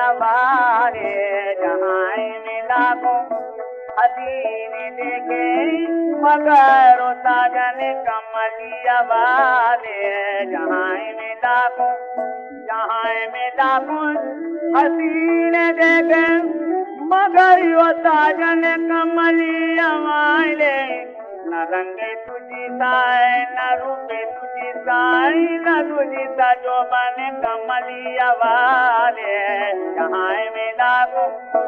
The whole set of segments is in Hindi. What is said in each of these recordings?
कमलिया वाले जहाँ मिला को हसीन देखे मगर साजन कमलिया वाले जहाँ मिला को हसीन देखे मगर साजन कमलिया वाले न रंगे तुझी साए न रूपे तुझी साई न तुझी सा जो बने कमलिया वाले जहाँ मिला को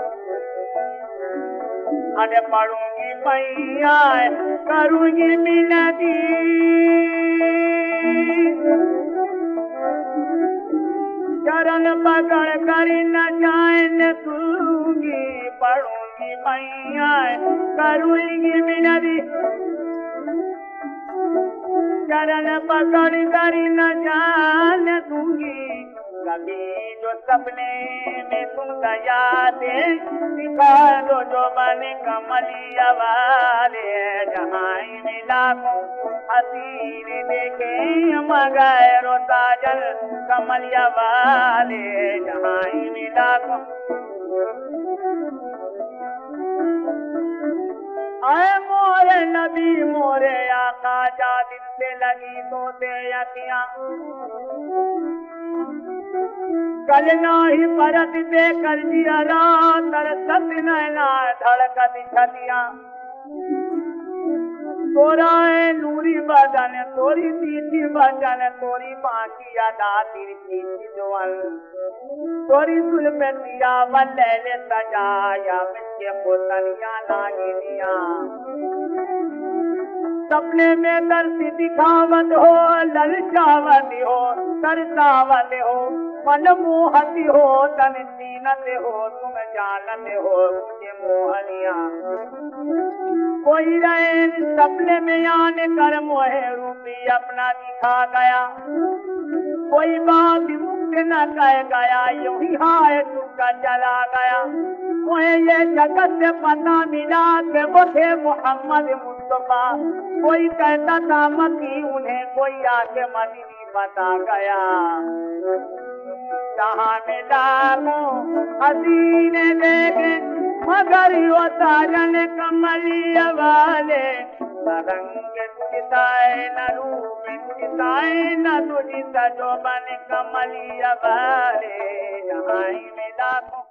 अरे पढ़ूंगी मैया करूंगी मिनती चरण पकड़ कर न जाए न दूंगी पढ़ूंगी मैया करूंगी मिनती चरण पकड़ कर न जाने दूंगी कभी जो सपने में तुम दया दे सिखा दो जो बने कमलिया वाले जहाँ मिला को हसीन देखे मगर साजन कमलिया वाले जहाँ मिला को आए मोरे नबी मोरे आका जा दिल से लगी तो दे अखियां कल नाही परत दे कर दिया रात तरसत नैना धड़कत छतियां तोरा नूरी बदन तोरी तीती बदन तोरी बाकिया दातिर की जोल तोरी सुलपतिया वल्ले सजाया बच्चे पोतनिया लागी दिया सपने में दर्शी दिखावत हो ललचावत हो तरसावत हो मन मोहती हो तन सीनत हो तुम जानत हो मुझे मोहनिया कोई रहे सपने में आने कर मोहे रूपी अपना दिखा गया कोई बात मुक्त न कह गया यूं ही हाय तुमका चला गया मुझे ये जगत से पता मिला कि वो थे मोहम्मद मुस्तफा कोई कहता था मकी उन्हें कोई आके मदीनी बता गया जहाँ मिला को हसीन देखे मगर वो साजन कमलिया वाले रंग तुझताए न रूप तुझताए न तुझ जो बने कमलिया वाले जहाँ मिला को